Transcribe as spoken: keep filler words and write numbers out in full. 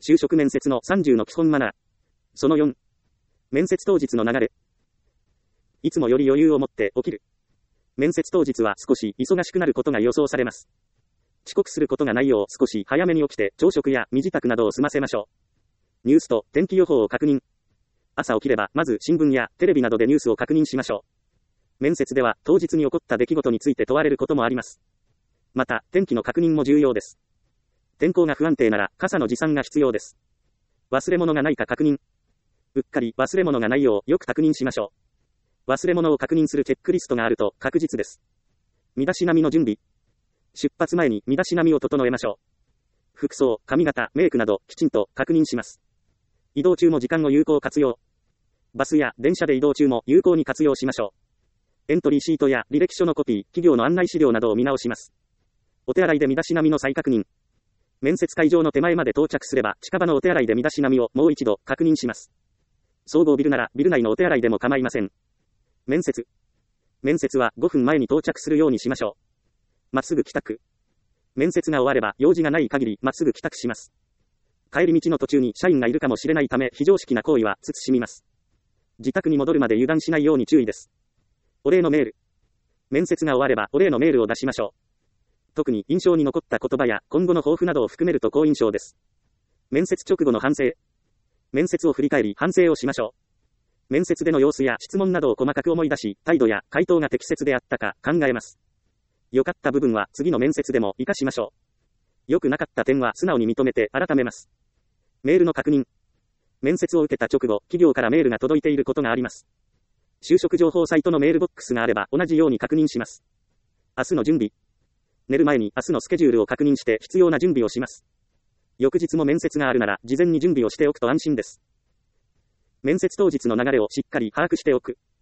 就職面接のさんじゅうの基本マナー。そのよん。面接当日の流れ。いつもより余裕を持って起きる。面接当日は少し忙しくなることが予想されます。遅刻することがないよう少し早めに起きて朝食や身支度などを済ませましょう。ニュースと天気予報を確認。朝起きればまず新聞やテレビなどでニュースを確認しましょう。面接では当日に起こった出来事について問われることもあります。また天気の確認も重要です。天候が不安定なら傘の持参が必要です。忘れ物がないか確認。うっかり忘れ物がないようよく確認しましょう。忘れ物を確認するチェックリストがあると確実です。身だしなみの準備。出発前に身だしなみを整えましょう。服装、髪型、メイクなどきちんと確認します。移動中も時間を有効活用。バスや電車で移動中も有効に活用しましょう。エントリーシートや履歴書のコピー、企業の案内資料などを見直します。お手洗いで身だしなみの再確認。面接会場の手前まで到着すれば近場のお手洗いで身だしなみをもう一度確認します。総合ビルならビル内のお手洗いでも構いません。面接。面接はごふんまえに到着するようにしましょう。まっすぐ帰宅。面接が終われば用事がない限りまっすぐ帰宅します。帰り道の途中に社員がいるかもしれないため非常識な行為は慎みます。自宅に戻るまで油断しないように注意です。お礼のメール。面接が終わればお礼のメールを出しましょう。特に印象に残った言葉や今後の抱負などを含めると好印象です。面接直後の反省。面接を振り返り反省をしましょう。面接での様子や質問などを細かく思い出し、態度や回答が適切であったか考えます。良かった部分は次の面接でも活かしましょう。良くなかった点は素直に認めて改めます。メールの確認。面接を受けた直後、企業からメールが届いていることがあります。就職情報サイトのメールボックスがあれば同じように確認します。明日の準備。寝る前に明日のスケジュールを確認して必要な準備をします。翌日も面接があるなら事前に準備をしておくと安心です。面接当日の流れをしっかり把握しておく。